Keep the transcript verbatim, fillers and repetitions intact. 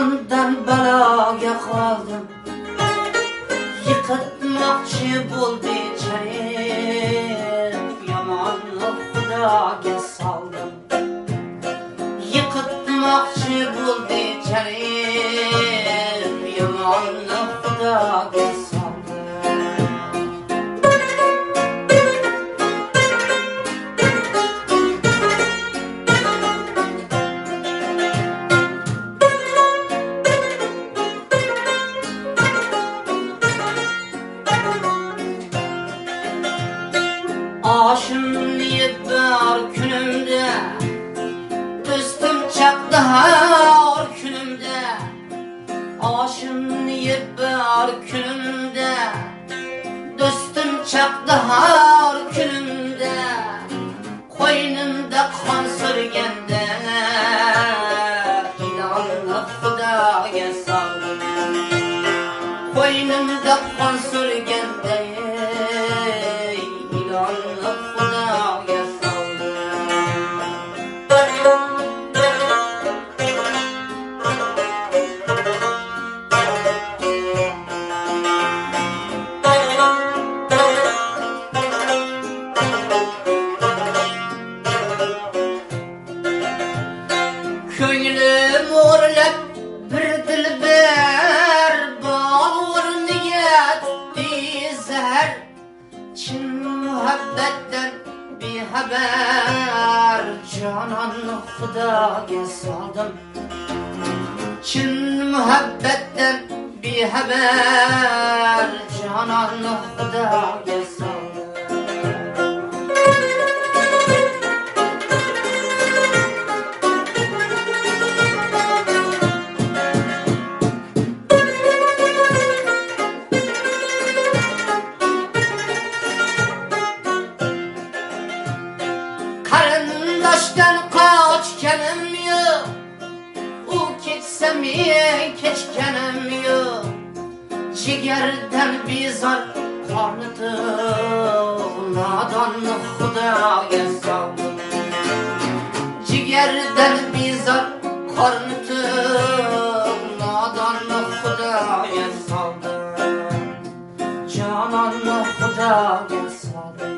yomondan baloga qoldim, yiqitmoqchi bo'ldi charib, yomonni Xudoga soldim. Yiqitmoqchi bo'ldi charib, yomonni Xudoga soldim. Oshimni yeb bor kunimda, do'stim chaqdi har kunimda. Oshimni yeb bor kunimda, do'stim chaqdi har kunimda. Qo'ynimda qon surganda, ilonni Xudoga soldim. Qo'ynimda qon surganda, ko'nglim o'rlab bir dilbar bor o'rniga tezar. Chin muhabbatdan bexabar jononni Xudoga soldim. Chin muhabbatdan bexabar jononni Xudoga soldim. Qarindoshdan qochganim yo'q, u ketsa men kechganim yo'q. Jigardan bezor qorni to'q, nodonni Xudoga soldim. Jigardan bezor qorni to'q, nodonni Xudoga soldim. Jononni Xudoga soldim.